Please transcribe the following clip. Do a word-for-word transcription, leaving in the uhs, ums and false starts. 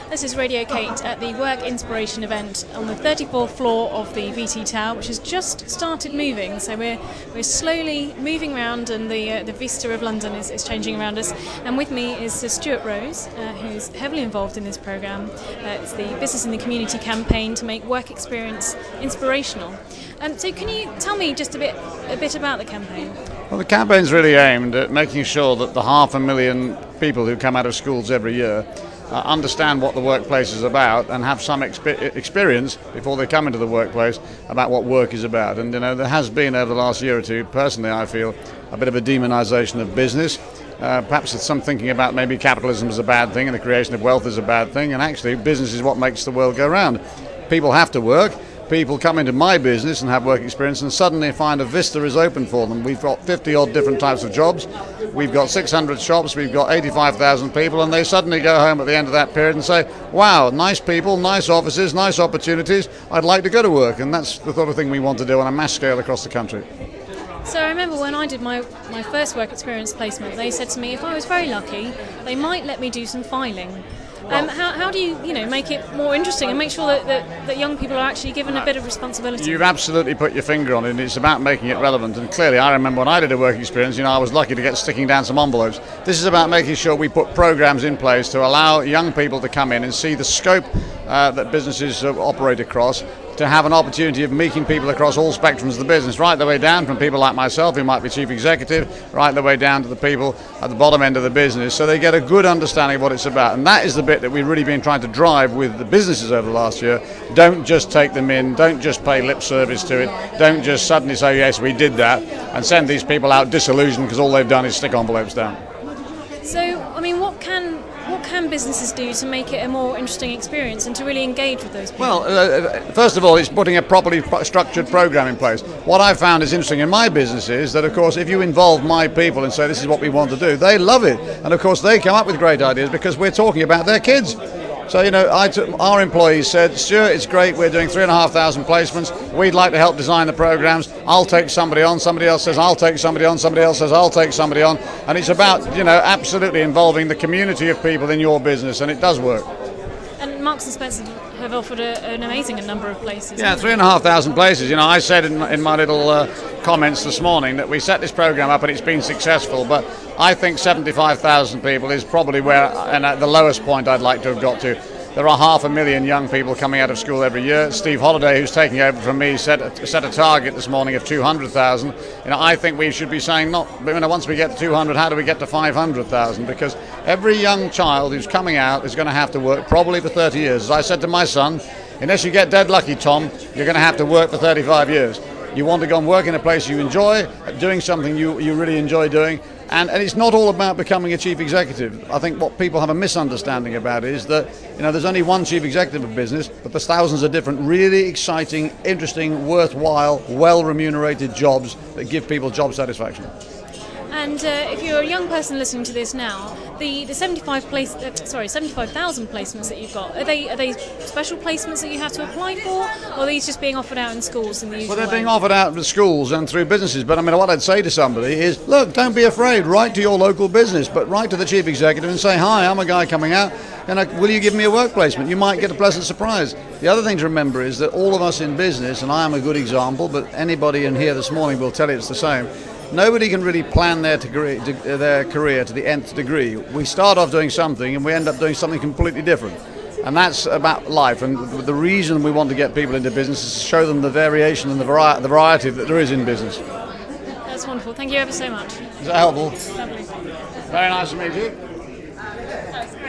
This is Radio Kate at the Work Inspiration event on the thirty-fourth floor of the V T Tower, which has just started moving. So we're we're slowly moving around, and the uh, the vista of London is, is changing around us. And with me is uh, Stuart Rose, uh, who's heavily involved in this programme. Uh, it's the Business in the Community campaign to make work experience inspirational. Um, so can you tell me just a bit a bit about the campaign? Well, the campaign's really aimed at making sure that the half a million people who come out of schools every year Uh, understand what the workplace is about and have some exp- experience before they come into the workplace about what work is about. And you know, there has been over the last year or two, personally I feel, a bit of a demonisation of business. Uh, perhaps it's some thinking about maybe capitalism is a bad thing and the creation of wealth is a bad thing, and actually business is what makes the world go round. People have to work. People come into my business and have work experience and suddenly find a vista is open for them. We've got fifty odd different types of jobs. We've got six hundred shops. We've got eighty-five thousand people, and they suddenly go home at the end of that period and say, wow, nice people, nice offices, nice opportunities. I'd like to go to work. And that's the sort of thing we want to do on a mass scale across the country. So I remember when I did my, my first work experience placement, they said to me if I was very lucky, they might let me do some filing. Um, how, how do you, you know, make it more interesting and make sure that, that, that young people are actually given a bit of responsibility? You've absolutely put your finger on it, and it's about making it relevant. And clearly, I remember when I did a work experience, you know, I was lucky to get sticking down some envelopes. This is about making sure we put programs in place to allow young people to come in and see the scope uh, that businesses uh, operate across, to have an opportunity of meeting people across all spectrums of the business, right the way down from people like myself who might be chief executive, right the way down to the people at the bottom end of the business, so they get a good understanding of what it's about. And that is the bit that we've really been trying to drive with the businesses over the last year. Don't just take them in, don't just pay lip service to it, don't just suddenly say, yes, we did that, and send these people out disillusioned because all they've done is stick envelopes down. So, I mean, what can what can businesses do to make it a more interesting experience and to really engage with those people? Well, uh, first of all, it's putting a properly pro- structured program in place. What I've found is interesting in my business is that, of course, if you involve my people and say this is what we want to do, they love it. And, of course, they come up with great ideas because we're talking about their kids. So, you know, I took, our employees said, Stuart, it's great, we're doing three and a half thousand placements, we'd like to help design the programs, I'll take somebody on, somebody else says I'll take somebody on, somebody else says I'll take somebody on, and it's about, you know, absolutely involving the community of people in your business, and it does work. And Marks and Spencer have offered a, an amazing number of places. Yeah, three and a half thousand places. You know, I said in my, in my little uh, comments this morning that we set this program up and it's been successful, but I think seventy-five thousand people is probably where, and at the lowest point I'd like to have got to. There are half a million young people coming out of school every year. Steve Holliday, who's taking over from me, set a, set a target this morning of two hundred thousand. You know, I think we should be saying not, you know, once we get to two hundred, how do we get to five hundred thousand? Because every young child who's coming out is going to have to work probably for thirty years. As I said to my son, unless you get dead lucky, Tom, you're going to have to work for thirty-five years. You want to go and work in a place you enjoy, doing something you, you really enjoy doing. And, and it's not all about becoming a chief executive. I think what people have a misunderstanding about is that, you know, there's only one chief executive of business, but there's thousands of different really exciting, interesting, worthwhile, well-remunerated jobs that give people job satisfaction. And uh, if you're a young person listening to this now, the, the seventy-five place, uh, sorry, seventy-five thousand placements that you've got, are they are they special placements that you have to apply for, or are these just being offered out in schools in the usual Well, they're way? being offered out in schools and through businesses. But I mean, what I'd say to somebody is, look, don't be afraid. Write to your local business, but write to the chief executive and say, hi, I'm a guy coming out, and I, will you give me a work placement? You might get a pleasant surprise. The other thing to remember is that all of us in business, and I am a good example, but anybody in here this morning will tell you it's the same. Nobody can really plan their, degree, their career to the nth degree. We start off doing something and we end up doing something completely different. And that's about life. And the reason we want to get people into business is to show them the variation and the, vari- the variety that there is in business. That's wonderful. Thank you ever so much. Is that helpful? Lovely. Very nice to meet you.